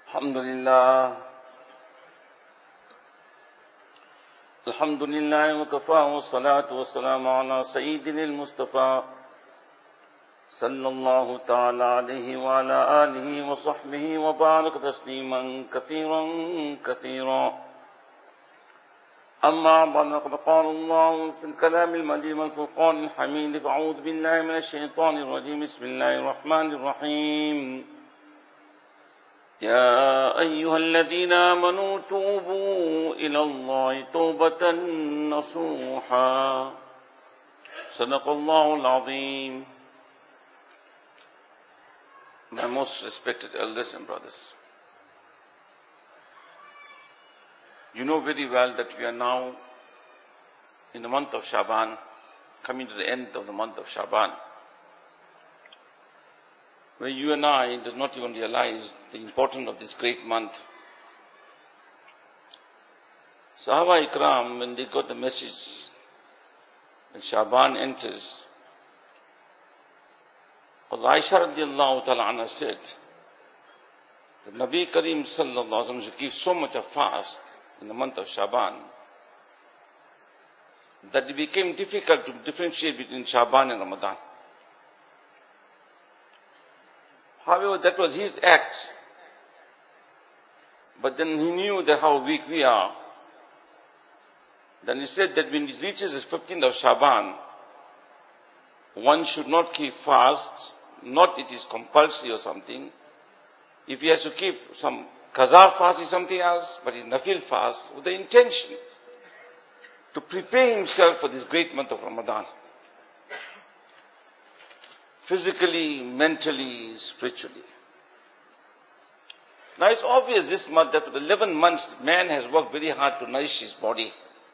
Alhamdulillah. Alhamdulillah wa kafa wa salatu wa salamu ala sayyidil Mustafa sallallahu ta'ala alayhi wa ala alihi wa sahbihi wa barak tasliman kathiran kathira. Amma ba'd, qad qala Allah fil kalam al-majid wal furqan al-hamid. Fa'udhu billahi minash shaitanir rajim. Bismillahir rahmanir rahim. يا أيها الذين آمنوا توبوا إلى الله توبة نصوحا صدق الله العظيم. My most respected elders and brothers, you know very well that we are now in the month of Shaban, coming to the end of the month of Shaban, where you and I do not even realize the importance of this great month. Sahaba Ikram, when they got the message, when Shaban enters, Aisha radiallahu ta'ala anha said, the Nabi Kareem sallallahu alaihi wasallam should give so much of fast in the month of Shaban that it became difficult to differentiate between Shaban and Ramadan. However, that was his act. But then he knew that how weak we are. Then he said that when it reaches the 15th of Shaban, one should not keep fast, not it is compulsory or something. If he has to keep some qaza fast is something else, but it's nafil fast with the intention to prepare himself for this great month of Ramadan. Physically, mentally, spiritually. Now it's obvious this month that for the 11 months, man has worked very hard to nourish his body.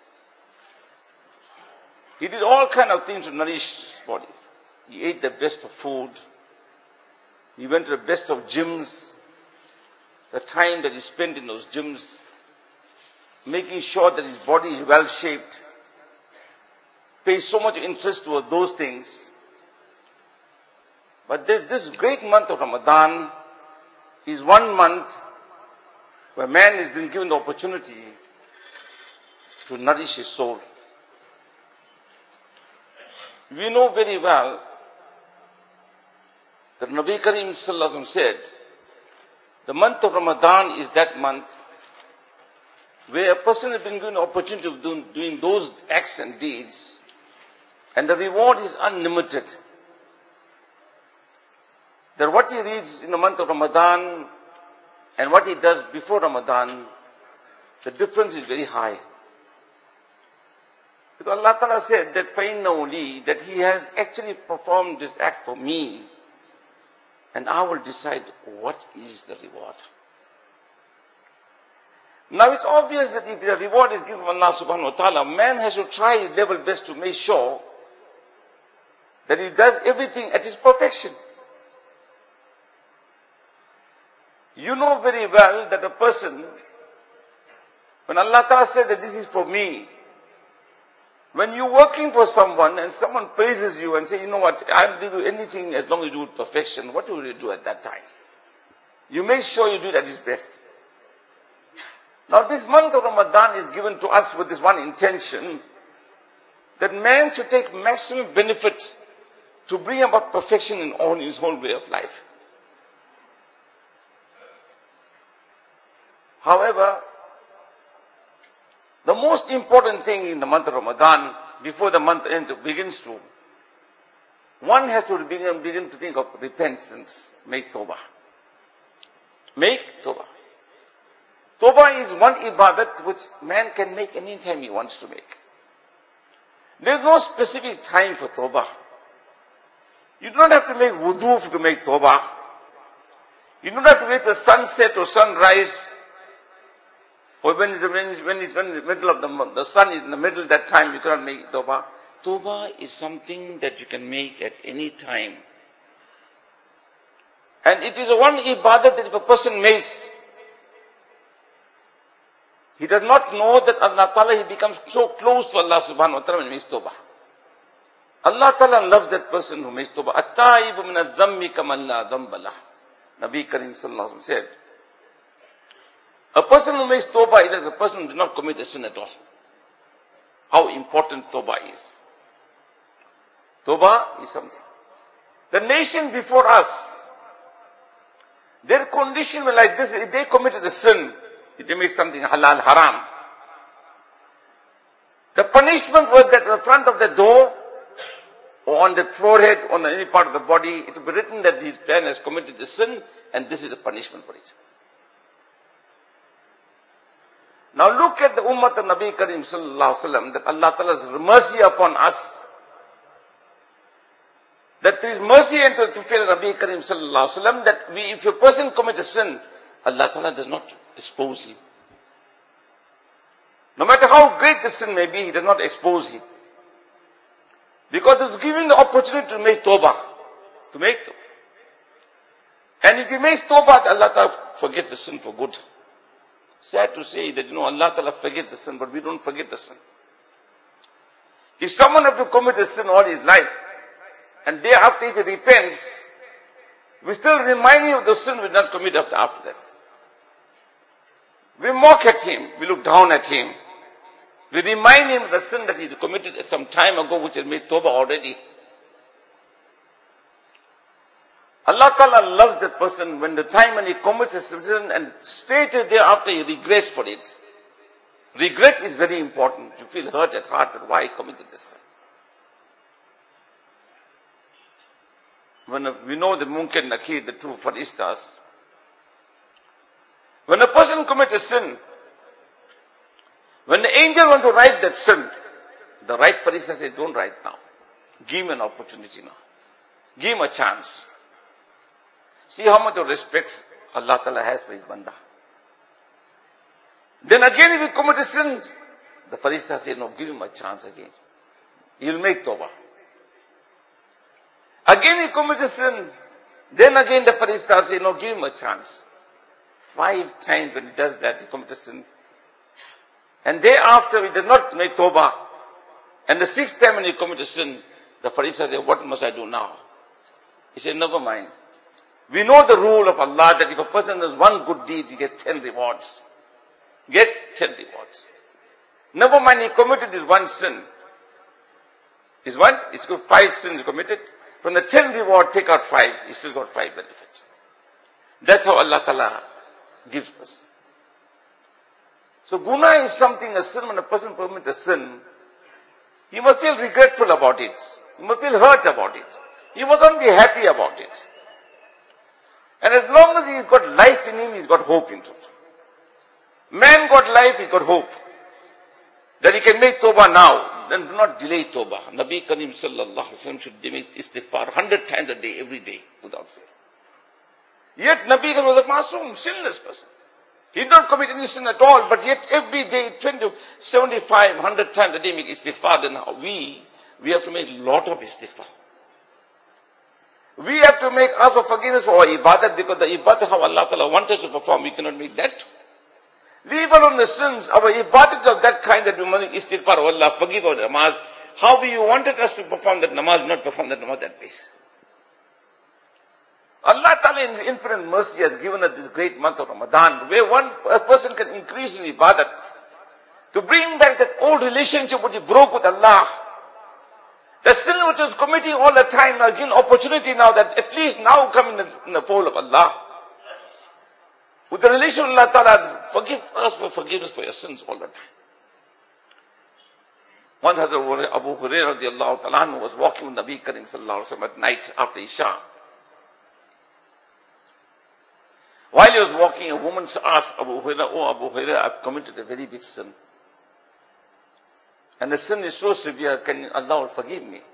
He did all kind of things to nourish his body. He ate the best of food. He went to the best of gyms. The time that he spent in those gyms, making sure that his body is well shaped, pays so much interest toward those things. But this great month of Ramadan is one month where man has been given the opportunity to nourish his soul. We know very well that Nabi Kareem sallallahu alaihi wasallam said, the month of Ramadan is that month where a person has been given the opportunity of doing those acts and deeds, and the reward is unlimited. That what he reads in the month of Ramadan and what he does before Ramadan, the difference is very high. Because Allah Ta'ala said that فَإِنَّهُ لِي, that he has actually performed this act for me, and I will decide what is the reward. Now it's obvious that if the reward is given from Allah Subhanahu wa Ta'ala, man has to try his level best to make sure that he does everything at his perfection. You know very well that a person, when Allah Ta'ala said that this is for me, when you're working for someone and someone praises you and say, you know what, I'll do anything as long as you do it perfection, what will you do at that time? You make sure you do it at its best. Now this month of Ramadan is given to us with this one intention, that man should take maximum benefit to bring about perfection in all his whole way of life. However, the most important thing in the month of Ramadan, before the month begins to, one has to begin to think of repentance, make tawbah. Make tawbah. Tawbah is one ibadat which man can make any time he wants to make. There is no specific time for tawbah. You do not have to make wudu to make tawbah. You do not have to wait for sunset or sunrise. Or when it's in the middle of the sun is in the middle, that time you cannot make tawbah. Tawbah is something that you can make at any time. And it is one ibadat that if a person makes, he does not know that Allah Ta'ala, he becomes so close to Allah Subhanahu wa Ta'ala when he makes tawbah. Allah Ta'ala loves that person who makes tawbah. At-taibu min adh-dhammi kaman la dhanba lah. Nabi Kareem sallallahu alaihi wasallam said A person who makes tawbah is like a person who did not commit a sin at all. How important tawbah is. Tawbah is something. The nation before us, their condition was like this. If they committed a sin, if they made something halal, haram, the punishment was that in the front of the door, or on the forehead, or on any part of the body, it would be written that this man has committed a sin, and this is the punishment for it. Now look at the Ummah of Nabi Karim Sallallahu Alaihi Wasallam, that Allah Ta'ala's mercy upon us. That there is mercy into the fulfill Nabi Karim Sallallahu Alaihi Wasallam, that if a person commits a sin, Allah Ta'ala does not expose him. No matter how great the sin may be, He does not expose him. Because it's giving the opportunity to make tawbah. To make tawbah. And if he makes tawbah, Allah Ta'ala forgives the sin for good. Sad to say that, Allah Ta'ala forgives the sin, but we don't forget the sin. If someone have to commit a sin all his life, and day after if he repents, we still remind him of the sin we did not commit after that. We mock at him, we look down at him. We remind him of the sin that he committed some time ago, which had made tawbah already. Allah Ta'ala loves that person when the time when he commits a sin and straight thereafter he regrets for it. Regret is very important. You feel hurt at heart that why he committed this sin. When we know the Munkar Nakir, the two Faristas, when a person commits a sin, when the angel wants to write that sin, the right Farista says, don't write now. Give him an opportunity now. Give him a chance. See how much of respect Allah Ta'ala has for His Banda. Then again if he commits a sin, the Farista says, no, give him a chance again. He will make tawbah. Again he commits a sin. Then again the Farista says, no, give him a chance. 5 times when he does that, he commits a sin. And thereafter he does not make tawbah. And the 6th time when he commits a sin, the Farista says, what must I do now? He said, never mind. We know the rule of Allah that if a person does one good deed, he gets 10 rewards. Get 10 rewards. Never mind, he committed this one sin. Is one? He's got 5 sins committed. From the 10 reward, take out 5. He still got 5 benefits. That's how Allah Ta'ala gives us. So guna is something, a sin, when a person commits a sin, he must feel regretful about it. He must feel hurt about it. He must not be happy about it. And as long as he's got life in him, he's got hope in it. Man got life, he got hope. That he can make tawbah now. Then do not delay tawbah. Nabi Karim Sallallahu Alaihi Wasallam should make istighfar 100 times a day, every day, without fail. Yet Nabi Karim was a masoom, sinless person. He did not commit any sin at all, but yet every day, 20, 75, 100 times a day make istighfar. Then we have to make a lot of istighfar. We have to ask for forgiveness for our ibadat, because the ibadat how Allah Ta'ala wants us to perform, we cannot make that. Leave alone the sins. Our ibadat of that kind that we must make istighfar, oh Allah, forgive our namaz. How you wanted us to perform that namaz, not perform that namaz that way. Allah Ta'ala in infinite mercy has given us this great month of Ramadan, where a person can increase in ibadat, to bring back that old relationship which he broke with Allah. The sin which was committing all the time, now given opportunity now that at least now come in the fold of Allah. With the relation with Allah Ta'ala, forgive us for your sins all the time. One Hazrat Abu Hurairah radiallahu ta'ala was walking with Nabi Karim Sallallahu Alaihi Wasallam at night after Isha. While he was walking, a woman asked Abu Hurairah, oh Abu Hurairah, I've committed a very big sin. And the sin is so severe, can Allah forgive me?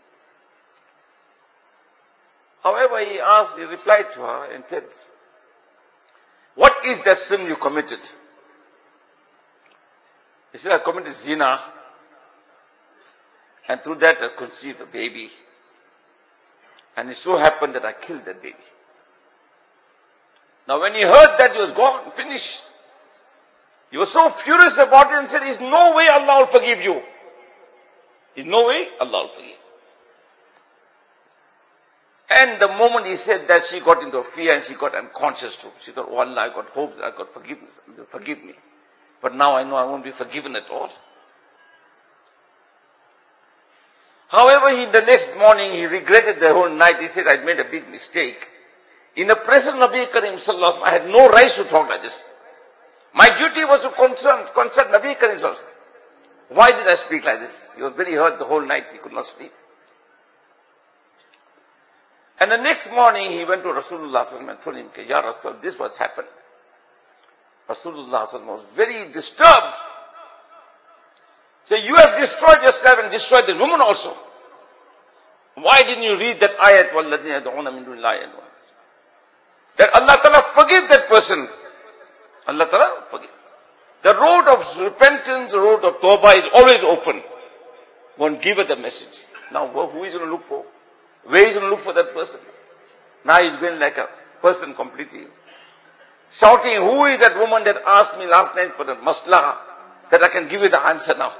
However, he replied to her and said, what is the sin you committed? He said, I committed zina, and through that I conceived a baby. And it so happened that I killed that baby. Now when he heard that, he was gone, finished. He was so furious about it and said, there's no way Allah will forgive you. There's no way Allah will forgive. And the moment he said that, she got into a fear and she got unconscious too. She thought, oh Allah, I got hope, I got forgiveness, forgive me. But now I know I won't be forgiven at all. However, the next morning, he regretted the whole night. He said, I made a big mistake. In the presence of Nabi Karim Sallallahu Alaihi Wasallam, I had no right to talk like this. My duty was to concern Nabi Karim Sallallahu Alaihi Wasallam. Why did I speak like this? He was very hurt the whole night. He could not sleep. And the next morning, he went to Rasulullah Sallallahu Alaihi Wasallam and told him, Ya Rasul, this was happened. Rasulullah Sallallahu Alaihi Wasallam was very disturbed. So you have destroyed yourself and destroyed the woman also. Why didn't you read that ayat? وَالَّذِينَ يَدْعُونَ مِن دُونِ اللَّهِ that Allah Ta'ala forgive that person. Allah Ta'ala forgive. The road of repentance, the road of tawbah is always open. One give her the message. Now who is going to look for? Where is he going to look for that person? Now he's going like a person completely. Shouting, who is that woman that asked me last night for the maslaha? That I can give you the answer now.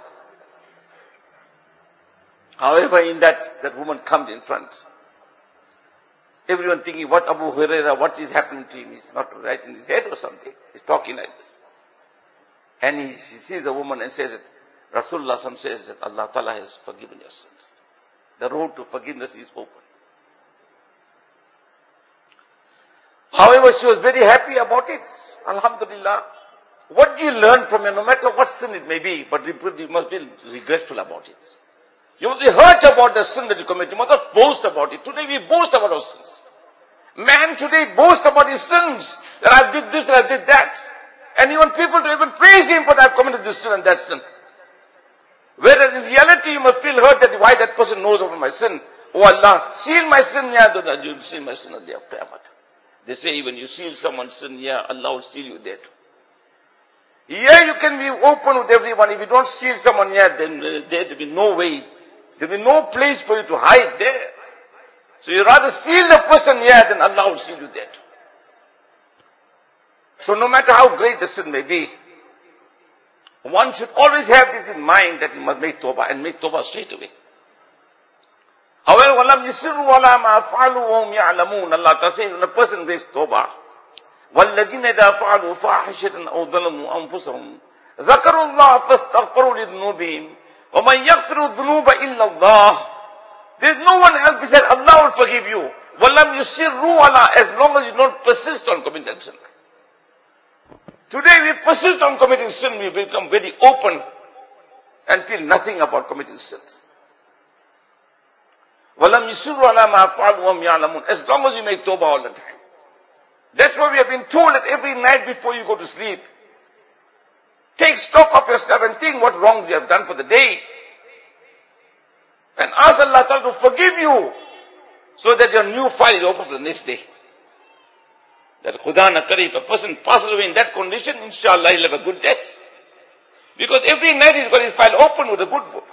However, in that woman comes in front. Everyone thinking, what Abu Hurairah, what is happening to him? He's not right in his head or something. He's talking like this. And she sees the woman and says it. Rasulullah says that Allah Ta'ala has forgiven your sins. The road to forgiveness is open. However, she was very happy about it. Alhamdulillah. What do you learn from it? No matter what sin it may be, but you must be regretful about it. You must be hurt about the sin that you commit. You must not boast about it. Today we boast about our sins. Man today boasts about his sins. That I did this and I did that. And you want people to even praise him for that I've committed this sin and that sin. Whereas in reality you must feel hurt that why that person knows about my sin. Oh Allah, seal my sin, yeah, you'll seal my sin on the day of Qiyamah. They say when you seal someone's sin, yeah, Allah will seal you there too. Yeah, you can be open with everyone. If you don't seal someone here, then there'll be no way. There'll be no place for you to hide there. So you rather seal the person here, then Allah will seal you there too. So no matter how great the sin may be, one should always have this in mind that you must make tawbah and make tawbah straight away. However, وَلَمْ يُسِرُّوا عَلَى مَا فَعَلُوا وَهُمْ يَعْلَمُونَ Allah Ta'ala says when a person makes tawbah, وَالَّذِينَ إِذَا فَعَلُوا فَاحِشَةً أَوْ ظَلَمُوا أَنفُسَهُمْ ذَكَرُوا اللَّهَ فَاسْتَغْفَرُوا لِذُنُوبِهِمْ وَمَنْ يَغْفِرُ الذُّنُوبَ إِلَّا اللَّهُ. There is no one else besides Allah will forgive you. وَلَمْ يُسِرُّوا عَلَى, as long as you don't persist on committing that sin. Today we persist on committing sin, we become very open and feel nothing about committing sins. وَلَمْ يُسِرُّوا عَلَى مَا فَعَلُوا وَهُمْ يَعْلَمُونَ. As long as you make tawbah all the time. That's why we have been told that every night before you go to sleep, take stock of yourself and think what wrongs you have done for the day. And ask Allah Ta'ala to forgive you so that your new file is open for the next day. That Khuda na kare, if a person passes away in that condition, inshallah he'll have a good death. Because every night he's got his file open with a good book.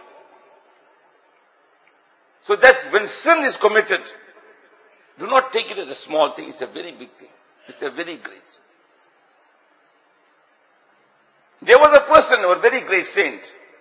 So that's when sin is committed. Do not take it as a small thing. It's a very big thing. It's a very great. There was a person, a very great saint.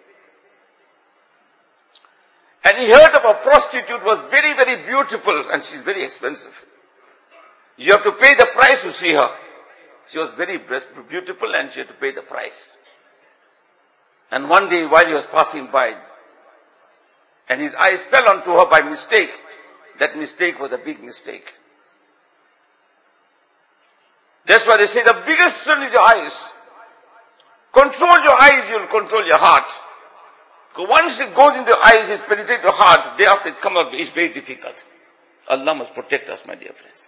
And he heard of a prostitute was very, very beautiful and she's very expensive. You have to pay the price to see her. She was very beautiful and she had to pay the price. And one day while he was passing by, and his eyes fell onto her by mistake, that mistake was a big mistake. That's why they say the biggest sin is your eyes. Control your eyes, you'll control your heart. Because once it goes into your eyes, it penetrates your heart, thereafter it comes out, it's very difficult. Allah must protect us, my dear friends.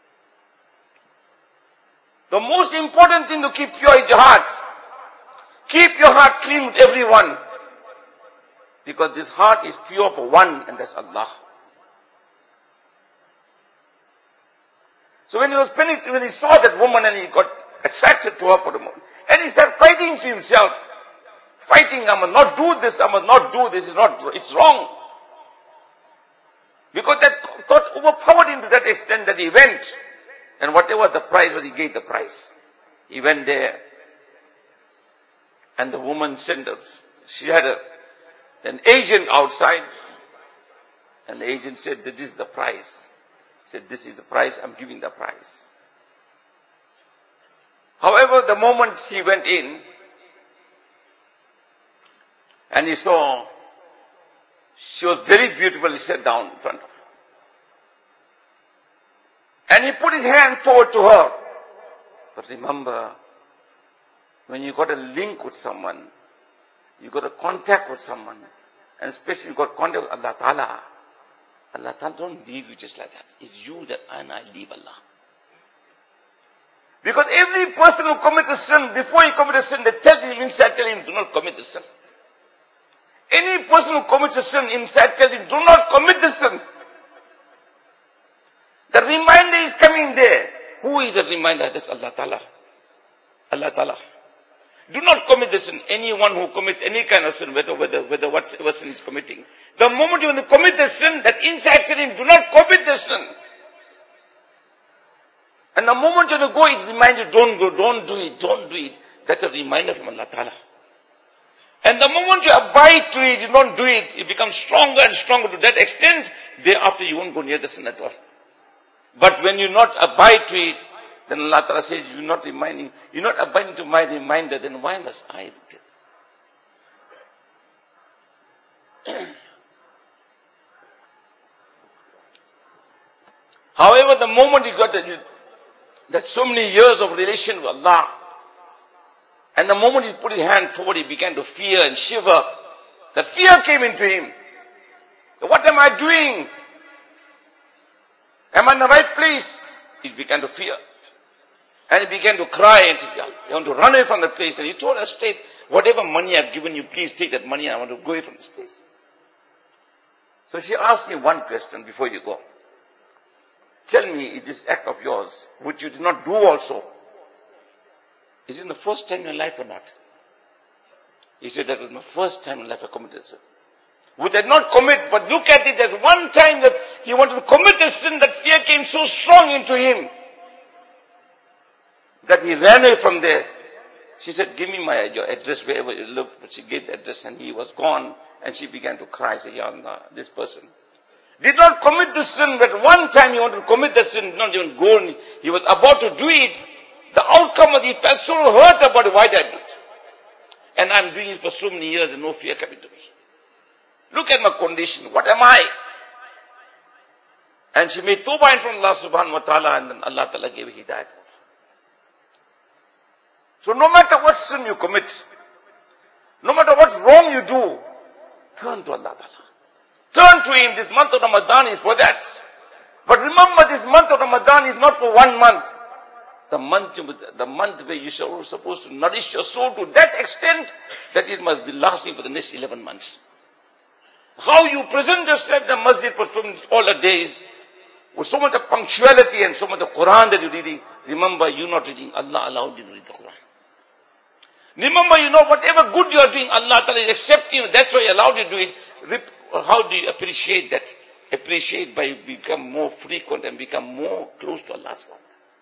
The most important thing to keep pure is your heart. Keep your heart clean with everyone. Because this heart is pure for one, and that's Allah. So when he saw that woman and he got attracted to her for the moment, and he started fighting to himself. Fighting, I must not do this, I must not do this, it's wrong. Because that thought overpowered him to that extent that he went. And whatever the price was, he gave the price. He went there. And the woman sent us. She had an agent outside. And the agent said, this is the price. He said, this is the price, I'm giving the price. However, the moment he went in, and he saw, she was very beautiful, he sat down in front of her. And he put his hand forward to her. But remember, when you got a link with someone, you got a contact with someone, and especially you got contact with Allah Ta'ala, Allah Ta'ala don't leave you just like that. It's you that and I leave Allah. Because every person who commits a sin, before he commits a sin, they tell him inside, tell him, do not commit the sin. Any person who commits a sin, inside tell him, do not commit the sin. The reminder is coming there. Who is the reminder? That's Allah Ta'ala. Allah Ta'ala. Do not commit the sin. Anyone who commits any kind of sin, whether whatever sin is committing. The moment you want to commit the sin, that inside tell him, do not commit the sin. And the moment you want to go, it reminds you, don't go, don't do it, don't do it. That's a reminder from Allah Ta'ala. And the moment you abide to it, you don't do it, it becomes stronger and stronger to that extent, thereafter you won't go near the sin at all. But when you not abide to it, then Allah Ta'ala says, you're not abiding to my reminder, then why must I do it? However, the moment he got that so many years of relation with Allah, and the moment he put his hand forward, he began to fear and shiver. That fear came into him. What am I doing? Am I in the right place? He began to fear. And he began to cry and said, I want to run away from the place. And he told us straight, whatever money I've given you, please take that money and I want to go away from this place. So she asked him one question before you go. Tell me, is this act of yours, which you did not do also, is it the first time in your life or not? He said, that was my first time in life I committed sin. Which I did not commit, but look at it, that one time that he wanted to commit the sin, that fear came so strong into him, that he ran away from there. She said, give me your address wherever you live. But she gave the address and he was gone. And she began to cry, say, Ya Allah, this person did not commit the sin, but one time he wanted to commit the sin, not even go, he was about to do it. The outcome of it, he felt so hurt about it, why did I do it? And I'm doing it for so many years and no fear coming to me. Look at my condition, what am I? And she made tawbah from Allah subhanahu wa ta'ala, and then Allah ta'ala gave hidayat. So no matter what sin you commit, no matter what wrong you do, turn to Allah ta'ala. Turn to Him. This month of Ramadan is for that. But remember, this month of Ramadan is not for 1 month. The month where you are supposed to nourish your soul to that extent that it must be lasting for the next 11 months. How you present yourself in the masjid for all the days, with so much of punctuality and so much of Quran that you're reading. Remember, you're not reading. Allah allowed you to read the Quran. Remember, whatever good you are doing, Allah Ta'ala is accepting you. That's why He allowed you to do it. How do you appreciate that? Appreciate by become more frequent and become more close to Allah subhanahu.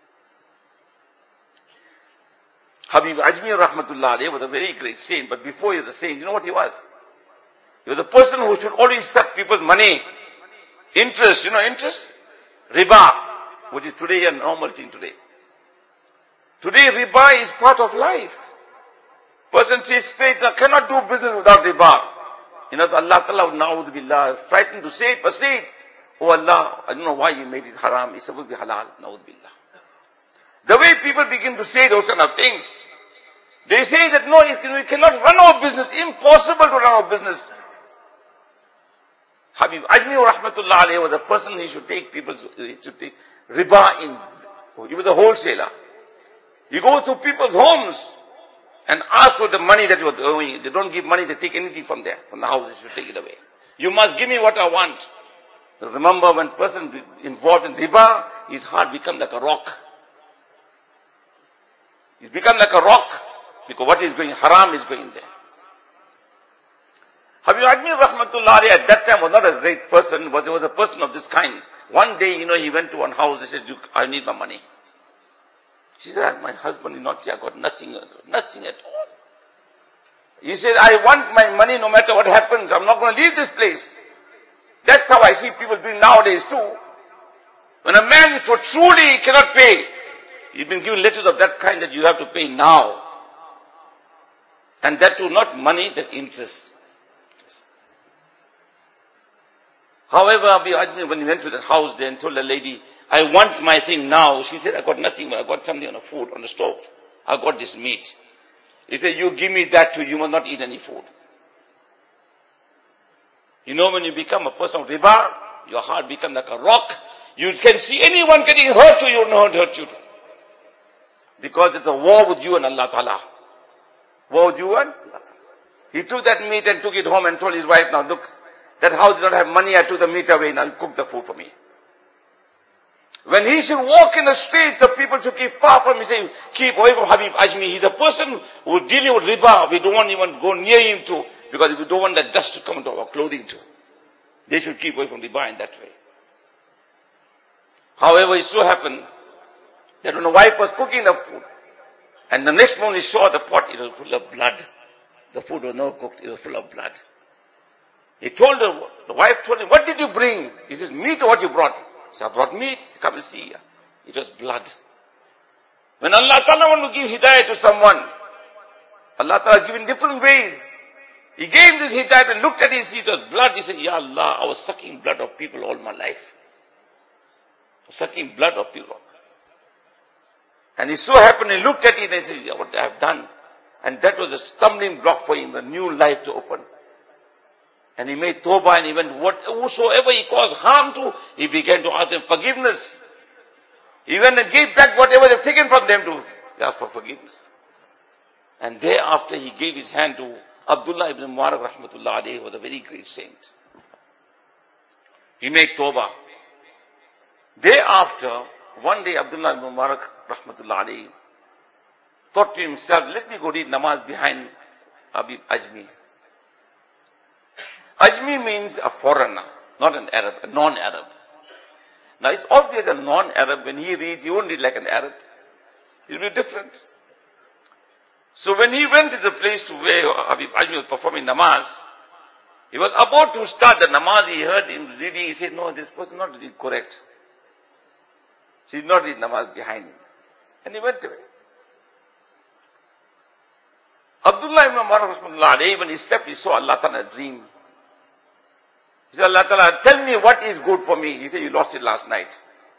Habib Ajmi Rahmatullah Alayhi was a very great saint, but before he was a saint, you know what he was? He was a person who should always suck people's money. Interest, interest? Riba, which is today a normal thing today. Today riba is part of life. Person says straight, I cannot do business without riba. Allah Ta'ala, na'udhu billah, frightened to say it, but say it. Oh Allah, I don't know why you made it haram. It's supposed to be halal, na'udhu billah. The way people begin to say those kind of things, they say that no, we cannot run our business, impossible to run our business. Habib Ajmi Rahmatullah Alayhi was a person he should take riba in. He was a wholesaler. He goes to people's homes and asks for the money that you are owing. They don't give money, they take anything from there, from the house, they should take it away. You must give me what I want. Remember, when person involved in riba, his heart becomes like a rock. It becomes like a rock, because what is going haram is going there. Habib Ajmi Rahmatullah Alayhi at that time was not a great person, he was a person of this kind. One day, he went to one house, he said, I need my money. She said, my husband is not here, I got nothing at all. He said, I want my money no matter what happens, I'm not going to leave this place. That's how I see people doing nowadays too. When a man for truly cannot pay, he's been given letters of that kind that you have to pay now. And that too not money, that interest. However, when he went to that house there and told the lady, I want my thing now. She said, I got nothing, but I got something on the food, on the stove. I got this meat. He said, you give me that too, you must not eat any food. You know, when you become a person of riba, your heart becomes like a rock. You can see anyone getting hurt to you, not hurt you too. Because it's a war with you and Allah Ta'ala. War with you and Allah Ta'ala. He took that meat and took it home and told his wife, now look, that house did not have money, I took the meat away and I'll cook the food for me. When he should walk in the streets, the people should keep far from him, say, keep away from Habib Ajmi. He's the person who is dealing with riba. We don't want even go near him too, because we don't want that dust to come into our clothing too. They should keep away from riba in that way. However, it so happened that when the wife was cooking the food, and the next morning he saw the pot, it was full of blood. The food was not cooked, it was full of blood. He told her, the wife told him, what did you bring? He says, meat or what you brought? He said, I brought meat. He said, come and see. It was blood. When Allah Ta'ala wants to give hidayah to someone, Allah Ta'ala gives in different ways. He gave this hidayah and looked at his seat of blood. He said, Ya Allah, I was sucking blood of people all my life. Sucking blood of people. And it so happened, he looked at it and said, yeah, what I have done. And that was a stumbling block for him, a new life to open. And he made tawbah and he went, whosoever he caused harm to, he began to ask them forgiveness. He went and gave back whatever they've taken from them to ask for forgiveness. And thereafter he gave his hand to Abdullah ibn Mubarak rahmatullah alayhi, was a very great saint. He made tawbah. Thereafter, one day Abdullah ibn Mubarak rahmatullah alayhi thought to himself, let me go read namaz behind Habib Ajmi. Ajmi means a foreigner, not an Arab, a non-Arab. Now it's obvious a non-Arab, when he reads, he won't read like an Arab. He'll be different. So when he went to the place to where Habib Ajmi was performing namaz, he was about to start the namaz, he heard him reading, he said, no, this person is not reading correct. So he did not read namaz behind him. And he went away. Abdullah ibn Mubarak, when he slept, he saw Allah Ta'ala dream. He said, Allah Ta'ala, tell me what is good for me. He said, you lost it last night.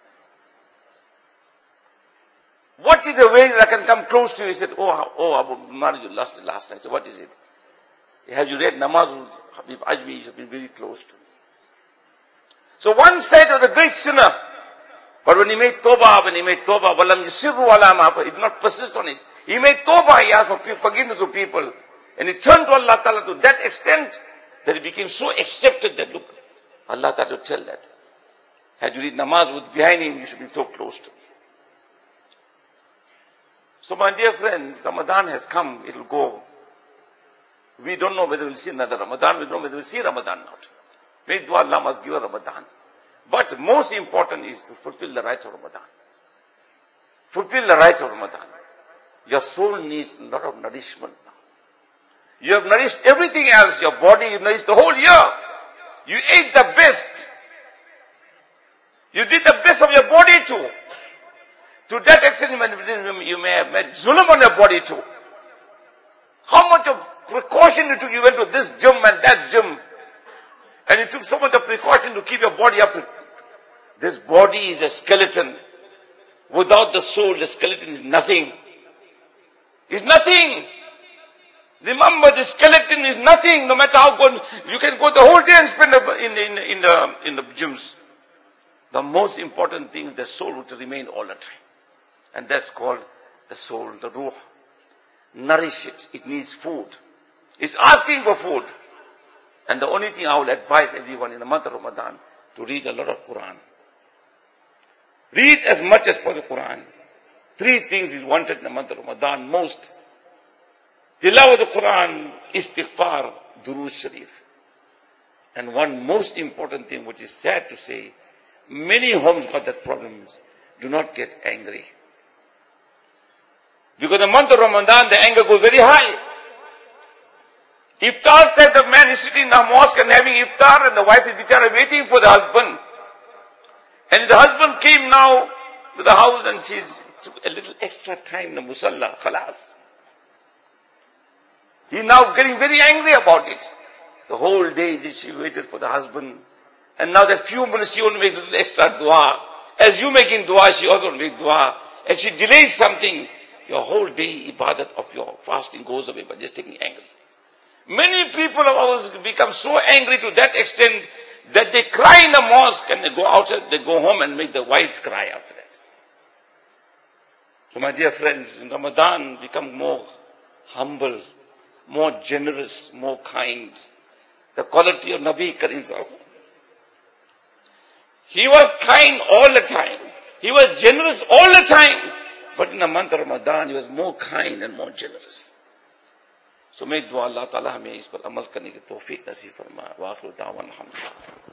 What is the way that I can come close to you? He said, oh Abu Umar, you lost it last night. So what is it? Have you read namaz with Habib Ajmi? You have been very close to me. So one side was a great sinner. But when he made tawbah, walam yusirru ala ma, he did not persist on it. He made tawbah, he asked for forgiveness of people. And he turned to Allah Ta'ala to that extent that he became so accepted that, look, Allah Ta'ala would tell that. Had you read namaz with behind him, you should be so close to me. So my dear friends, Ramadan has come, it will go. We don't know whether we'll see another Ramadan, we don't know whether we'll see Ramadan not. May dua Allah must give a Ramadan. But most important is to fulfill the rights of Ramadan. Fulfill the rights of Ramadan. Your soul needs a lot of nourishment now. You have nourished everything else, your body, you nourished the whole year. You ate the best. You did the best of your body too. To that extent, you may have made zulm on your body too. How much of precaution you took? You went to this gym and that gym. And you took so much of precaution to keep your body up to. This body is a skeleton. Without the soul, the skeleton is nothing. It's nothing. Remember, the skeleton is nothing. No matter how good, you can go the whole day and spend in the gyms. The most important thing is the soul will remain all the time. And that's called the soul, the ruh. Nourish it. It needs food. It's asking for food. And the only thing I will advise everyone in the month of Ramadan, to read a lot of Quran. Read as much as possible Quran. 3 things is wanted in the month of Ramadan most. Tilawat of Quran, istighfar, durood sharif. And one most important thing, which is sad to say, many homes got that problem. Do not get angry. Because the month of Ramadan, the anger goes very high. Iftar time, the man is sitting in the mosque and having iftar, and the wife is bichara waiting for the husband. And the husband came now to the house and she took a little extra time in the musalla, khalas. He now getting very angry about it. The whole day she waited for the husband. And now that few minutes she want to make a little extra dua. As you making dua, she also want to make dua. And she delays something. Your whole day ibadat of your fasting goes away by just taking anger. Many people of ours become so angry to that extent that they cry in the mosque and they go outside, they go home and make the wives cry after that. So my dear friends, in Ramadan, become more humble, more generous, more kind. The quality of Nabi Karim Sallallahu. He was kind all the time. He was generous all the time. But in the month of Ramadan, he was more kind and more generous. So may dua Allah Ta'ala hame is par amal karne ki tawfiq nasib farma. Wa akhiru da'wan alhamdulillah.